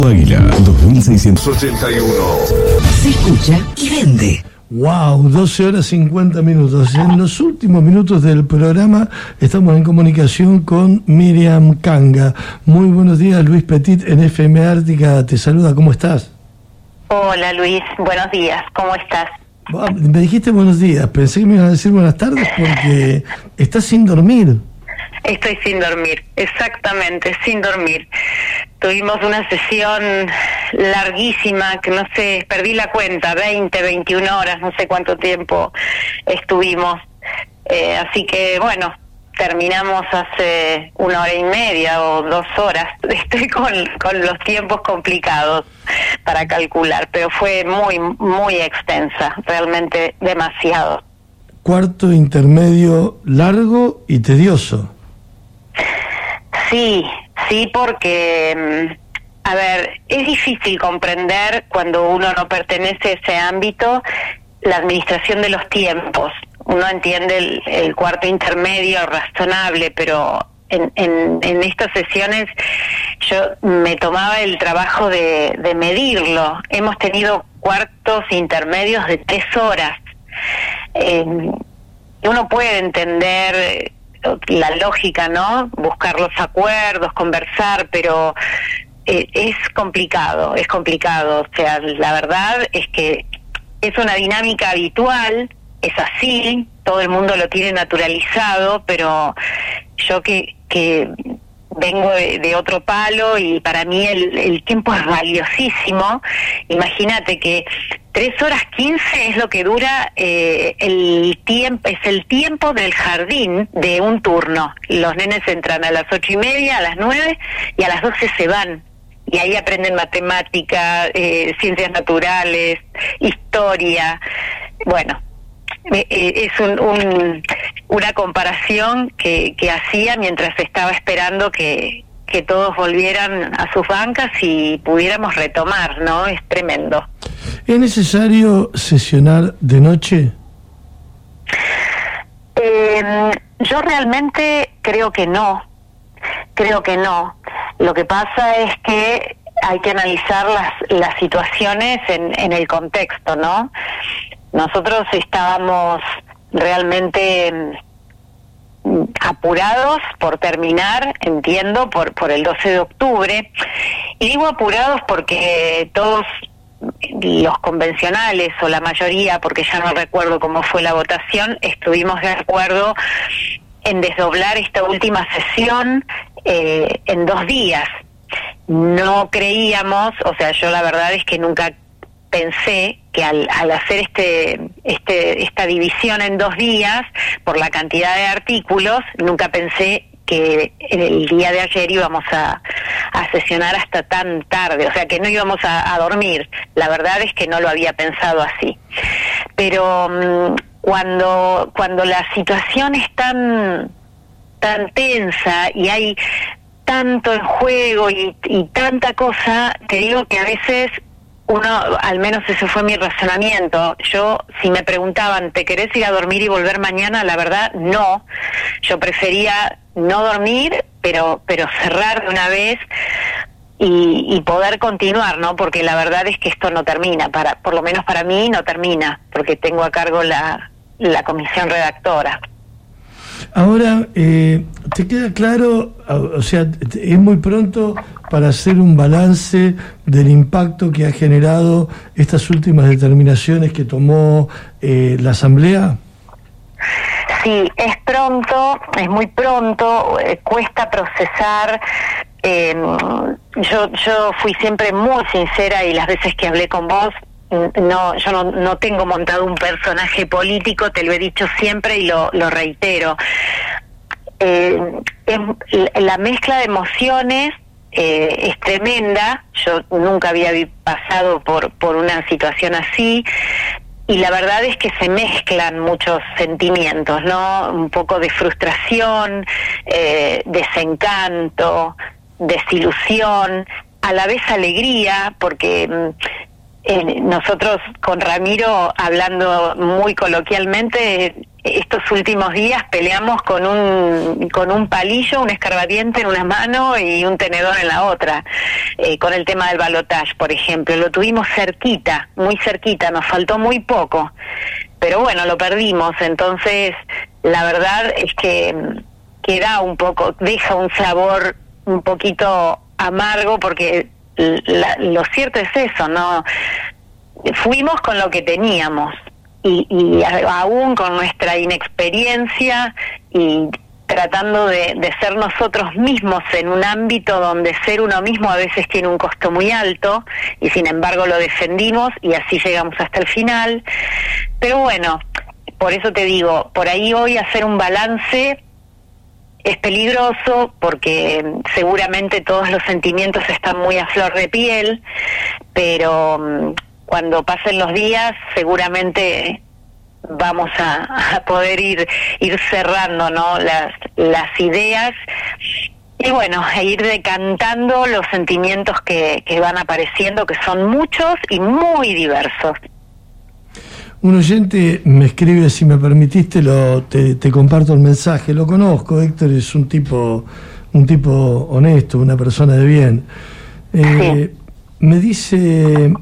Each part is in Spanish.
Águila 2681. Se escucha y vende. Wow, 12 horas 50 minutos. En los últimos minutos del programa estamos en comunicación con Miriam Kanga. Muy buenos días, Luis Petit en FM Ártica te saluda, ¿cómo estás? Hola Luis, buenos días, ¿cómo estás? Me dijiste buenos días, pensé que me ibas a decir buenas tardes porque estás sin dormir. Estoy sin dormir, exactamente, sin dormir. Tuvimos una sesión larguísima, que no sé, perdí la cuenta, 20, 21 horas, no sé cuánto tiempo estuvimos. Así que, bueno, terminamos hace 1 hora y media o 2 horas. Estoy con los tiempos complicados para calcular, pero fue muy, muy extensa, realmente demasiado. Cuarto intermedio largo y tedioso. Sí, porque, a ver, es difícil comprender cuando uno no pertenece a ese ámbito la administración de los tiempos. Uno entiende el cuarto intermedio razonable, pero en estas sesiones yo me tomaba el trabajo de medirlo. Hemos tenido cuartos intermedios de 3 horas. Uno puede entender la lógica, ¿no? Buscar los acuerdos, conversar, pero es complicado. O sea, la verdad es que es una dinámica habitual, es así, todo el mundo lo tiene naturalizado, pero yo que vengo de otro palo y para mí el tiempo es valiosísimo. Imagínate que 3 horas 15 es lo que dura el tiempo, es el tiempo del jardín de un turno. Los nenes entran a las 8:30, a las 9 y a las 12 se van. Y ahí aprenden matemática, ciencias naturales, historia. Bueno, es una comparación que hacía mientras estaba esperando que todos volvieran a sus bancas y pudiéramos retomar, ¿no? Es tremendo. ¿Es necesario sesionar de noche? Yo realmente creo que no. Lo que pasa es que hay que analizar las situaciones en el contexto, ¿no? Nosotros estábamos realmente apurados por terminar, entiendo, por el 12 de octubre. Y digo apurados porque todos los convencionales, o la mayoría, porque ya no recuerdo cómo fue la votación, estuvimos de acuerdo en desdoblar esta última sesión en 2 días. No creíamos, o sea, yo la verdad es que nunca pensé que al hacer esta división en 2 días, por la cantidad de artículos, nunca pensé que en el día de ayer íbamos a sesionar hasta tan tarde, o sea que no íbamos a dormir. La verdad es que no lo había pensado así. Pero cuando la situación es tan tensa y hay tanto en juego y tanta cosa, te digo que a veces uno, al menos ese fue mi razonamiento. Yo, si me preguntaban, ¿te querés ir a dormir y volver mañana? La verdad, no. Yo prefería no dormir, pero cerrar de una vez y poder continuar, ¿no? Porque la verdad es que esto no termina, por lo menos para mí no termina, porque tengo a cargo la comisión redactora. Ahora, ¿te queda claro? O sea, es muy pronto para hacer un balance del impacto que ha generado estas últimas determinaciones que tomó la Asamblea. Sí, es pronto, es muy pronto, cuesta procesar. Yo fui siempre muy sincera y las veces que hablé con vos, yo no tengo montado un personaje político, te lo he dicho siempre y lo reitero. La mezcla de emociones es tremenda. Yo nunca había pasado por una situación así y la verdad es que se mezclan muchos sentimientos, ¿no? Un poco de frustración, desencanto, desilusión, a la vez alegría, porque nosotros con Ramiro, hablando muy coloquialmente, estos últimos días peleamos con un palillo, un escarbadiente en una mano y un tenedor en la otra, con el tema del balotaje, por ejemplo. Lo tuvimos cerquita, muy cerquita, nos faltó muy poco, pero bueno, lo perdimos. Entonces la verdad es que queda un poco, deja un sabor un poquito amargo, porque lo cierto es eso, ¿no? Fuimos con lo que teníamos y aún con nuestra inexperiencia y tratando de ser nosotros mismos en un ámbito donde ser uno mismo a veces tiene un costo muy alto, y sin embargo lo defendimos y así llegamos hasta el final. Pero bueno, por eso te digo, por ahí hoy hacer un balance es peligroso, porque seguramente todos los sentimientos están muy a flor de piel, pero cuando pasen los días seguramente vamos a poder ir cerrando, ¿no?, las ideas, y bueno, a ir decantando los sentimientos que van apareciendo, que son muchos y muy diversos. Un oyente me escribe, si me permitiste, te comparto el mensaje. Lo conozco, Héctor es un tipo honesto, una persona de bien. Sí. Me dice,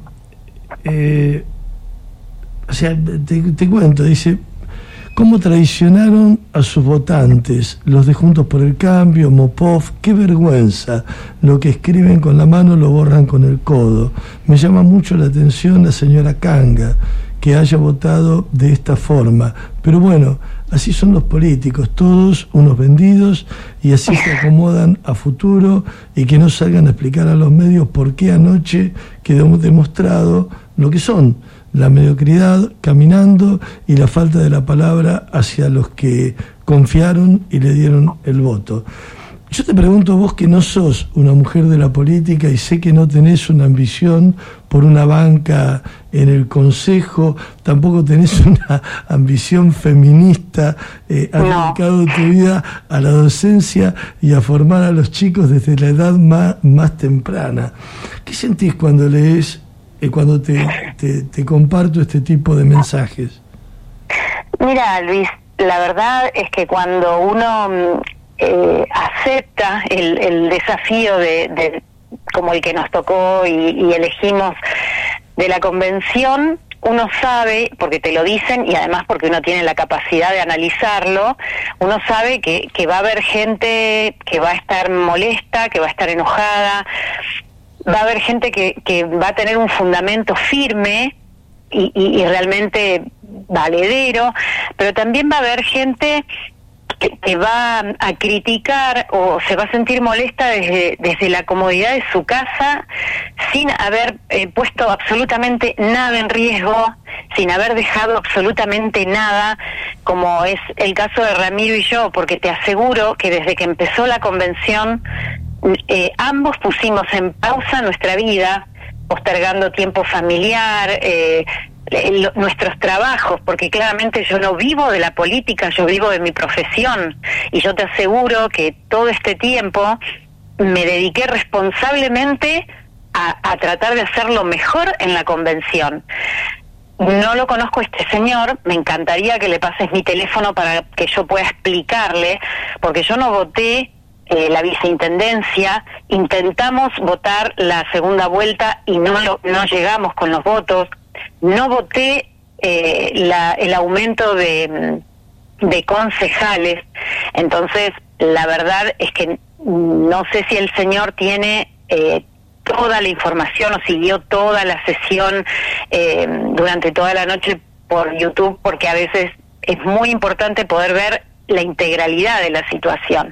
o sea, te cuento, dice, ¿cómo traicionaron a sus votantes? Los de Juntos por el Cambio, Mopov, qué vergüenza. Lo que escriben con la mano lo borran con el codo. Me llama mucho la atención la señora Kanga, que haya votado de esta forma. Pero bueno, así son los políticos, todos unos vendidos, y así se acomodan a futuro, y que no salgan a explicar a los medios por qué anoche quedó demostrado lo que son: la mediocridad caminando y la falta de la palabra hacia los que confiaron y le dieron el voto. Yo te pregunto, vos que no sos una mujer de la política y sé que no tenés una ambición por una banca en el Consejo, tampoco tenés una ambición feminista, has dedicado tu vida a la docencia y a formar a los chicos desde la edad más temprana. ¿Qué sentís cuando lees, cuando te comparto este tipo de mensajes? Mira, Luis, la verdad es que cuando uno acepta el desafío de como el que nos tocó y elegimos de la convención, uno sabe, porque te lo dicen y además porque uno tiene la capacidad de analizarlo, uno sabe que va a haber gente que va a estar molesta, que va a estar enojada, va a haber gente que va a tener un fundamento firme y realmente valedero, pero también va a haber gente que va a criticar o se va a sentir molesta desde la comodidad de su casa, sin haber puesto absolutamente nada en riesgo, sin haber dejado absolutamente nada, como es el caso de Ramiro y yo, porque te aseguro que desde que empezó la convención ambos pusimos en pausa nuestra vida, postergando tiempo familiar, nuestros trabajos, porque claramente yo no vivo de la política, yo vivo de mi profesión, y yo te aseguro que todo este tiempo me dediqué responsablemente a tratar de hacerlo mejor en la convención. No lo conozco a este señor, me encantaría que le pases mi teléfono para que yo pueda explicarle, porque yo no voté la viceintendencia, intentamos votar la segunda vuelta y no llegamos con los votos. No voté el aumento de concejales. Entonces la verdad es que no sé si el señor tiene toda la información o siguió toda la sesión durante toda la noche por YouTube, porque a veces es muy importante poder ver la integralidad de la situación.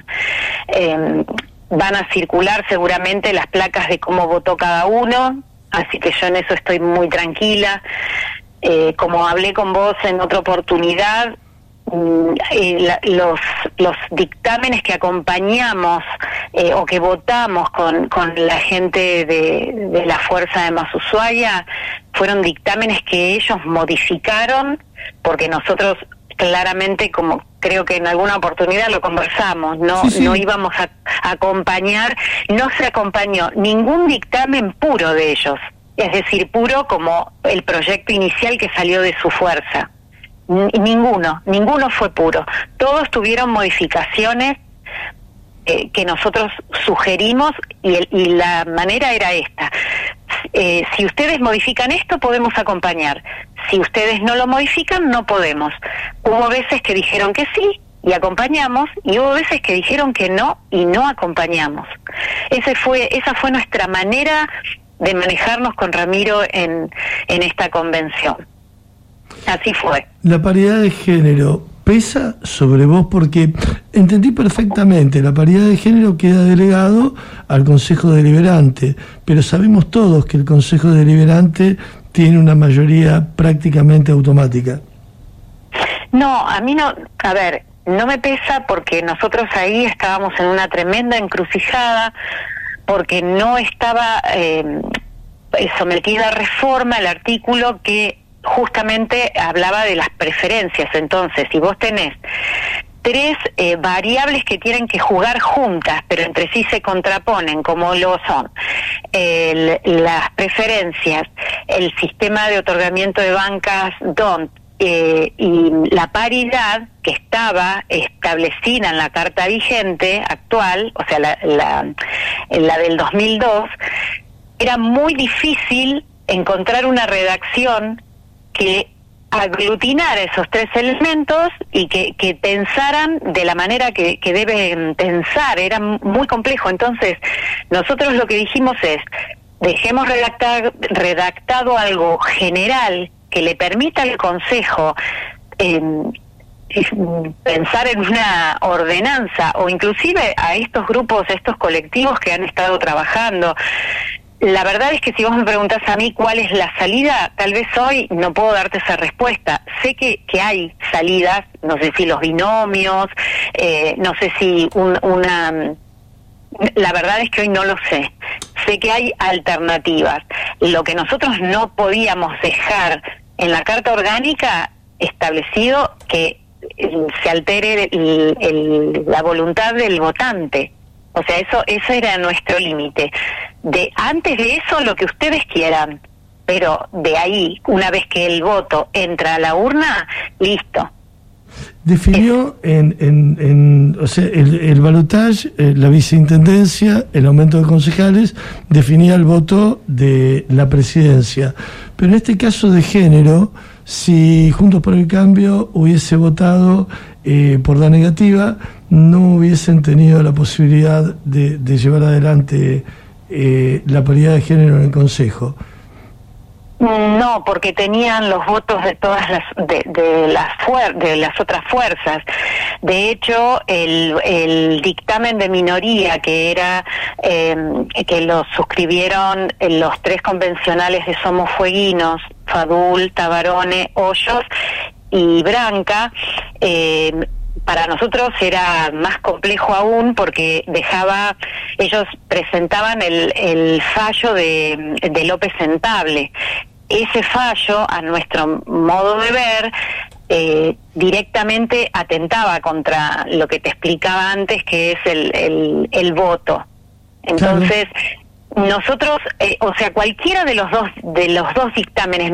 Van a circular seguramente las placas de cómo votó cada uno, así que yo en eso estoy muy tranquila. Como hablé con vos en otra oportunidad, los dictámenes que acompañamos o que votamos con la gente de la Fuerza de Más Ushuaia fueron dictámenes que ellos modificaron, porque nosotros claramente, como creo que en alguna oportunidad lo conversamos, no íbamos a acompañar, no se acompañó ningún dictamen puro de ellos, es decir, puro como el proyecto inicial que salió de su fuerza. ninguno fue puro. Todos tuvieron modificaciones que nosotros sugerimos y la manera era esta. Si ustedes modifican esto, podemos acompañar. Si ustedes no lo modifican, no podemos. Hubo veces que dijeron que sí y acompañamos, y hubo veces que dijeron que no y no acompañamos. Esa fue nuestra manera de manejarnos con Ramiro en esta convención. Así fue. La paridad de género pesa sobre vos, porque entendí perfectamente, la paridad de género queda delegado al Consejo Deliberante, pero sabemos todos que el Consejo Deliberante tiene una mayoría prácticamente automática. No, a mí no, a ver, no me pesa porque nosotros ahí estábamos en una tremenda encrucijada, porque no estaba sometida a reforma el artículo que justamente hablaba de las preferencias. Entonces, si vos tenés tres variables que tienen que jugar juntas, pero entre sí se contraponen, como lo son las preferencias, el sistema de otorgamiento de bancas DONT, y la paridad que estaba establecida en la carta vigente actual, o sea, la del 2002, era muy difícil encontrar una redacción que aglutinara esos tres elementos y que pensaran de la manera que deben pensar. Era muy complejo. Entonces, nosotros lo que dijimos es, dejemos redactado algo general que le permita al Consejo pensar en una ordenanza, o inclusive a estos grupos, a estos colectivos que han estado trabajando. La verdad es que si vos me preguntás a mí cuál es la salida, tal vez hoy no puedo darte esa respuesta. Sé que hay salidas, no sé si los binomios, no sé si la verdad es que hoy no lo sé. Sé que hay alternativas. Lo que nosotros no podíamos dejar en la Carta Orgánica establecido que se altere la voluntad del votante. O sea, eso era nuestro límite. Antes de eso, lo que ustedes quieran, pero de ahí, una vez que el voto entra a la urna, listo. Definió o sea, el balotaje, la viceintendencia, el aumento de concejales, definía el voto de la presidencia. Pero en este caso de género, si Juntos por el Cambio hubiese votado por la negativa, no hubiesen tenido la posibilidad de llevar adelante la paridad de género en el Consejo. No, porque tenían los votos de todas de las otras fuerzas. De hecho, el dictamen de minoría que era que lo suscribieron los tres convencionales de Somos Fueguinos, Fadul, Tabarone, Hoyos y Branca, para nosotros era más complejo aún porque ellos presentaban el fallo de López Sentable. Ese fallo, a nuestro modo de ver, directamente atentaba contra lo que te explicaba antes, que es el voto. Entonces, nosotros, o sea, cualquiera de los dos dictámenes,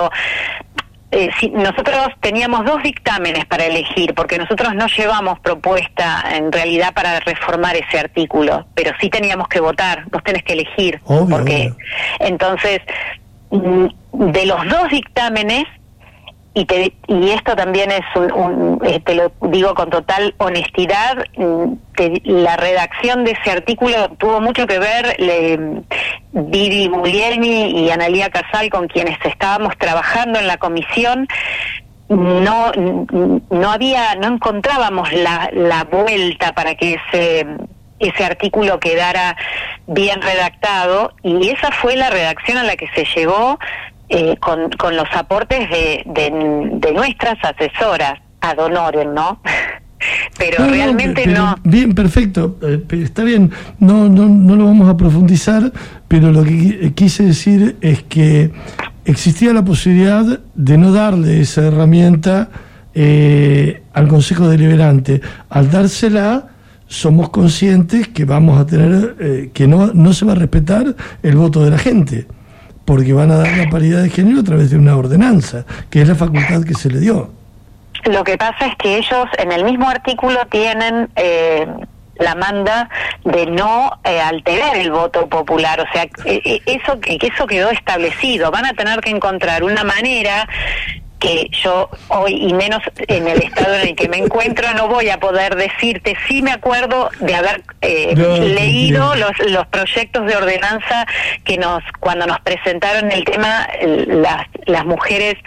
nosotros teníamos dos dictámenes para elegir, porque nosotros no llevamos propuesta en realidad para reformar ese artículo, pero sí teníamos que votar. Vos tenés que elegir. Obvio. Entonces, de los dos dictámenes, y esto también es te lo digo con total honestidad, la redacción de ese artículo tuvo mucho que ver Vivi Guglielmi y Analía Casal, con quienes estábamos trabajando en la comisión. No encontrábamos la vuelta para que ese artículo quedara bien redactado, y esa fue la redacción a la que se llegó con los aportes de nuestras asesoras ad honorem, ¿no? Pero realmente no. Bien, perfecto, está bien, no lo vamos a profundizar, pero lo que quise decir es que existía la posibilidad de no darle esa herramienta al Consejo Deliberante. Al dársela, somos conscientes que vamos a tener, que no se va a respetar el voto de la gente, porque van a dar la paridad de género a través de una ordenanza, que es la facultad que se le dio. Lo que pasa es que ellos en el mismo artículo tienen la manda de no alterar el voto popular, o sea, eso quedó establecido. Van a tener que encontrar una manera que yo hoy, y menos en el estado en el que me encuentro, no voy a poder decirte. Sí me acuerdo de haber leído los proyectos de ordenanza que cuando nos presentaron el tema, las mujeres,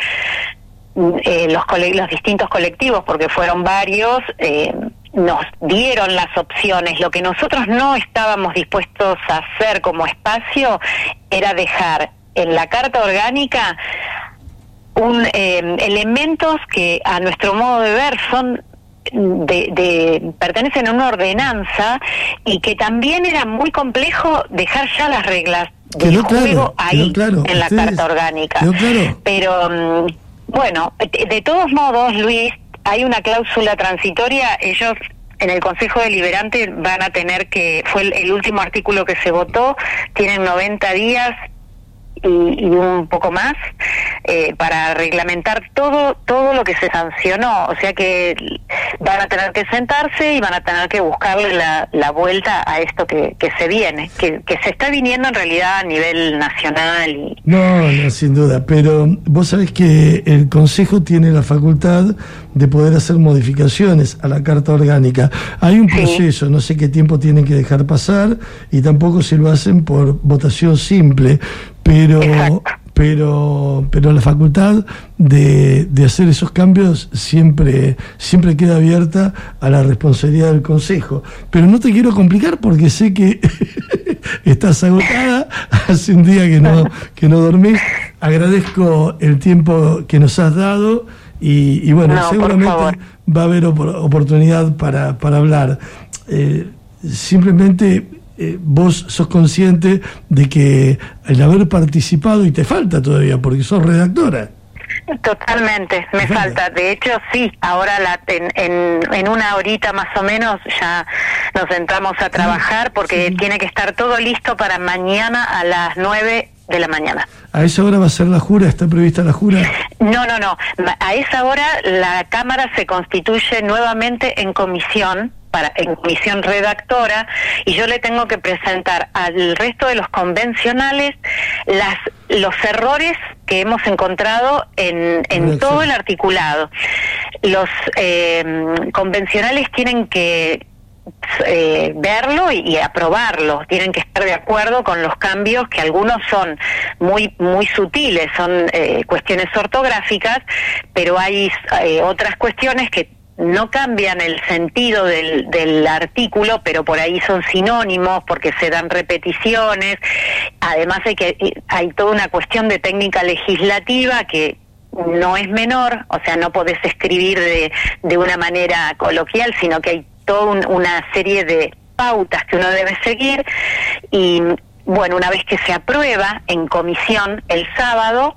los distintos colectivos, porque fueron varios, nos dieron las opciones. Lo que nosotros no estábamos dispuestos a hacer como espacio era dejar en la Carta Orgánica elementos que a nuestro modo de ver son pertenecen a una ordenanza, y que también era muy complejo dejar ya las reglas del juego ahí en la Carta Orgánica. Pero bueno, de todos modos, Luis, hay una cláusula transitoria. Ellos en el Consejo Deliberante van a tener fue el último artículo que se votó, tienen 90 días y un poco más para reglamentar todo lo que se sancionó, o sea que van a tener que sentarse y van a tener que buscarle la vuelta a esto que se viene, que se está viniendo en realidad a nivel nacional. No, sin duda, pero vos sabés que el Consejo tiene la facultad de poder hacer modificaciones a la Carta Orgánica. Hay un proceso, no sé qué tiempo tienen que dejar pasar, y tampoco si lo hacen por votación simple, pero la facultad de hacer esos cambios siempre queda abierta a la responsabilidad del Consejo. Pero no te quiero complicar porque sé que estás agotada, hace un día que no dormís. Agradezco el tiempo que nos has dado y bueno, seguramente va a haber oportunidad para hablar. Simplemente vos sos consciente de que el haber participado, y te falta todavía porque sos redactora. Totalmente, me falta. De hecho, sí, ahora en una horita más o menos ya nos sentamos a trabajar, porque tiene que estar todo listo para mañana a las 9 de la mañana. ¿A esa hora va a ser la jura? ¿Está prevista la jura? No. A esa hora la Cámara se constituye nuevamente en comisión redactora, y yo le tengo que presentar al resto de los convencionales los errores que hemos encontrado en todo el articulado. Los convencionales tienen que verlo y aprobarlo, tienen que estar de acuerdo con los cambios, que algunos son muy sutiles, son cuestiones ortográficas, pero hay otras cuestiones que no cambian el sentido del artículo, pero por ahí son sinónimos porque se dan repeticiones. Además hay toda una cuestión de técnica legislativa que no es menor, o sea, no podés escribir de una manera coloquial, sino que hay toda una serie de pautas que uno debe seguir. Y bueno, una vez que se aprueba en comisión el sábado,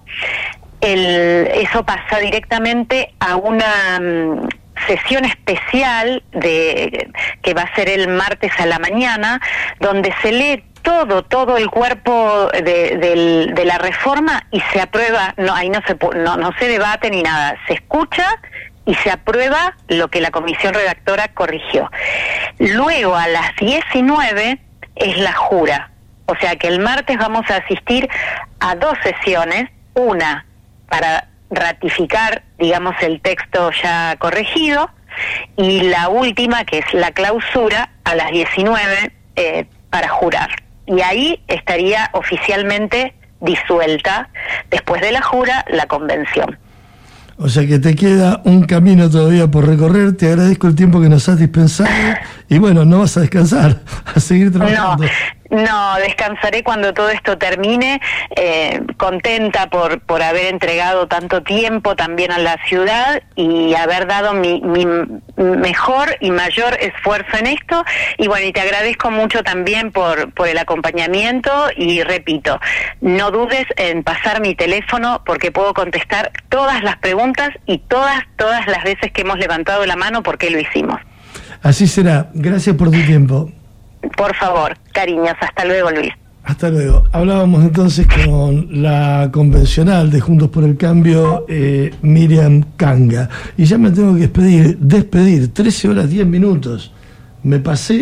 eso pasa directamente a una sesión especial que va a ser el martes a la mañana, donde se lee todo el cuerpo de la reforma y se aprueba. Ahí no se debate ni nada, se escucha y se aprueba lo que la comisión redactora corrigió. Luego a las 19 es la jura, o sea que el martes vamos a asistir a 2 sesiones, una para ratificar, digamos, el texto ya corregido, y la última, que es la clausura, a las 19 para jurar. Y ahí estaría oficialmente disuelta, después de la jura, la convención. O sea que te queda un camino todavía por recorrer. Te agradezco el tiempo que nos has dispensado, y bueno, no vas a descansar, a seguir trabajando. No, descansaré cuando todo esto termine, contenta por haber entregado tanto tiempo también a la ciudad y haber dado mi mejor y mayor esfuerzo en esto. Y bueno, y te agradezco mucho también por el acompañamiento, y repito, no dudes en pasar mi teléfono, porque puedo contestar todas las preguntas y todas las veces que hemos levantado la mano porque lo hicimos. Así será. Gracias por tu tiempo. Por favor, cariños. Hasta luego, Luis. Hasta luego. Hablábamos entonces con la convencional de Juntos por el Cambio, Miriam Kanga. Y ya me tengo que despedir. 13 horas 10 minutos. Me pasé